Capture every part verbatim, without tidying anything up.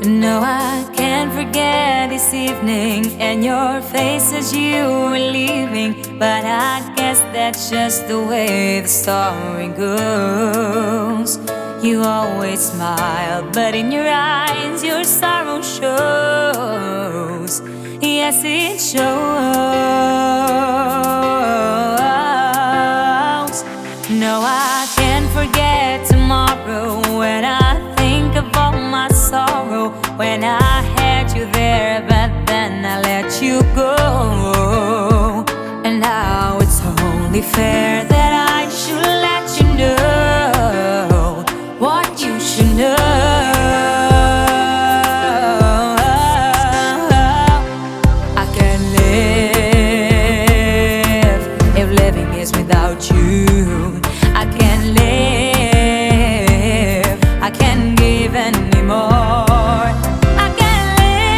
No, I can't forget this evening and your face as you were leaving. But I guess that's just the way the story goes. You always smile, but in your eyes your sorrow shows. Yes, it shows. No, I can't forget tomorrow when I think of all my sorrow. When I had you there, but then I let you go. And now it's only fair that I should let you know what you should know. I can't live if living is without you. I can't live, I can't give anymore. I can't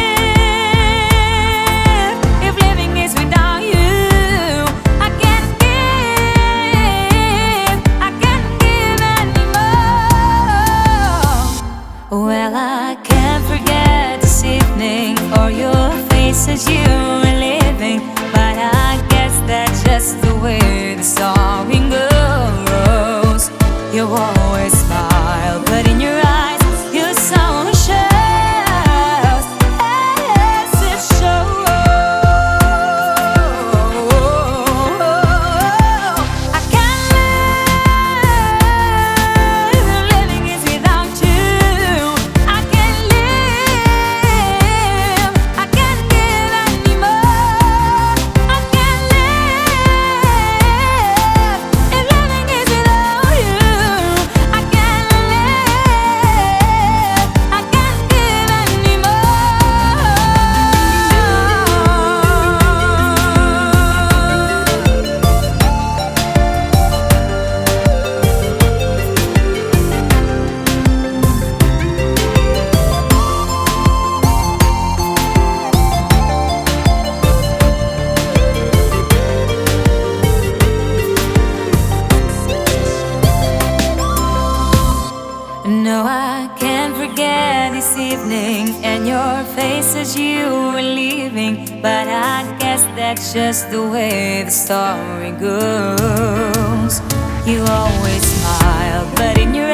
live if living is without you. I can't give, I can't give anymore. Well, I can't forget this evening or your face as you were living. But I guess that's just the way the story goes. You always smile, but in your eyes your sorrow shows. Yes, it shows. I can't live if living is without you. I can't live, I can't give anymore. I can't live if living is without you. I can't live, I can't give No, I can't forget this evening and your face as you were leaving. But I guess that's just the way the story goes. You always smile, but in your